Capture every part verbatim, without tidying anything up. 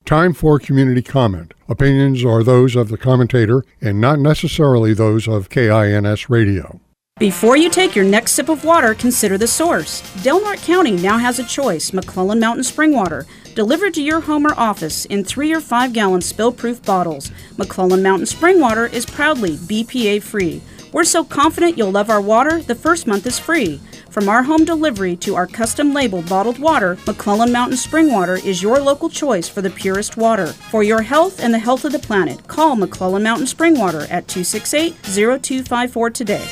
Time for community comment. Opinions are those of the commentator and not necessarily those of K I N S Radio. Before you take your next sip of water, consider the source. Del Norte County now has a choice: McClellan Mountain Spring Water, delivered to your home or office in three or five gallon spill-proof bottles. McClellan Mountain Spring Water is proudly B P A-free. We're so confident you'll love our water, the first month is free. From our home delivery to our custom-labeled bottled water, McClellan Mountain Spring Water is your local choice for the purest water. For your health and the health of the planet, call McClellan Mountain Spring Water at two six eight, zero two five four today.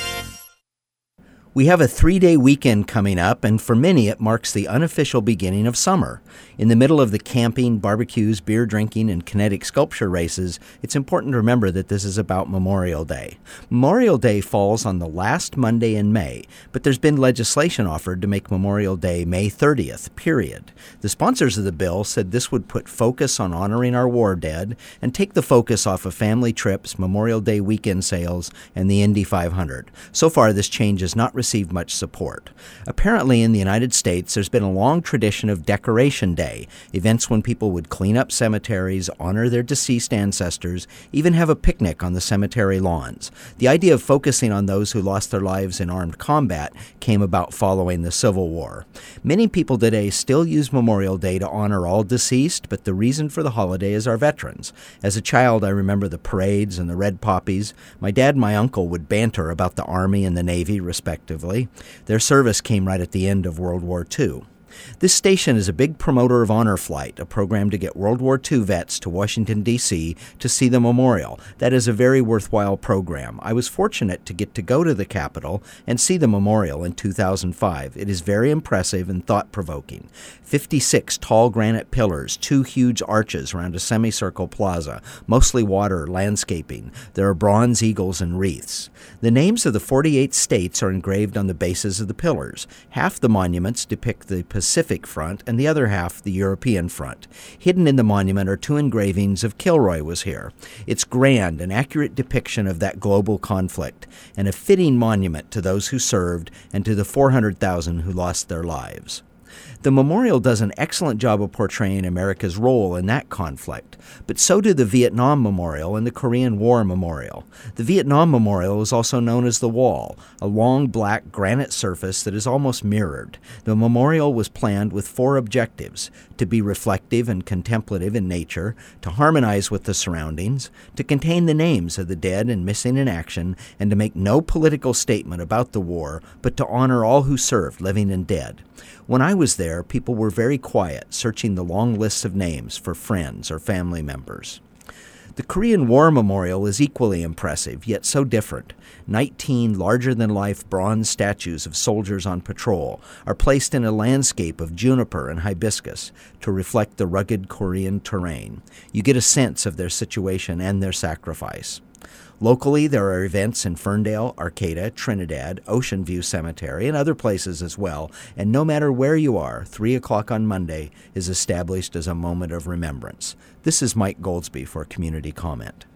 We have a three-day weekend coming up, and for many it marks the unofficial beginning of summer. In the middle of the camping, barbecues, beer drinking, and kinetic sculpture races, it's important to remember that this is about Memorial Day. Memorial Day falls on the last Monday in May, but there's been legislation offered to make Memorial Day May thirtieth, period. The sponsors of the bill said this would put focus on honoring our war dead and take the focus off of family trips, Memorial Day weekend sales, and the Indy five hundred. So far, this change has not received much support. Apparently, in the United States, there's been a long tradition of Decoration Day, events when people would clean up cemeteries, honor their deceased ancestors, even have a picnic on the cemetery lawns. The idea of focusing on those who lost their lives in armed combat came about following the Civil War. Many people today still use Memorial Day to honor all deceased, but the reason for the holiday is our veterans. As a child, I remember the parades and the red poppies. My dad and my uncle would banter about the Army and the Navy, respectively. Their service came right at the end of World War Two. This station is a big promoter of Honor Flight, a program to get World War Two vets to Washington, D C to see the memorial. That is a very worthwhile program. I was fortunate to get to go to the Capitol and see the memorial in two thousand five. It is very impressive and thought-provoking. fifty-six tall granite pillars, two huge arches around a semicircle plaza, mostly water, landscaping. There are bronze eagles and wreaths. The names of the forty-eight states are engraved on the bases of the pillars. Half the monuments depict the Pacific front and the other half the European front. Hidden in the monument are two engravings of Kilroy was here. It's grand, an accurate depiction of that global conflict, and a fitting monument to those who served and to the four hundred thousand who lost their lives. The memorial does an excellent job of portraying America's role in that conflict, but so do the Vietnam Memorial and the Korean War Memorial. The Vietnam Memorial is also known as the Wall, a long black granite surface that is almost mirrored. The memorial was planned with four objectives: to be reflective and contemplative in nature, to harmonize with the surroundings, to contain the names of the dead and missing in action, and to make no political statement about the war, but to honor all who served, living and dead. When I was there, people were very quiet, searching the long lists of names for friends or family members. The Korean War Memorial is equally impressive, yet so different. Nineteen larger-than-life bronze statues of soldiers on patrol are placed in a landscape of juniper and hibiscus to reflect the rugged Korean terrain. You get a sense of their situation and their sacrifice. Locally, there are events in Ferndale, Arcata, Trinidad, Ocean View Cemetery, and other places as well, and no matter where you are, three o'clock on Monday is established as a moment of remembrance. This is Mike Goldsby for Community Comment.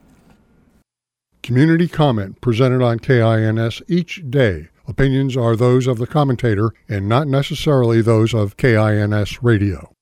Community comment presented on K I N S each day. Opinions are those of the commentator and not necessarily those of K I N S Radio.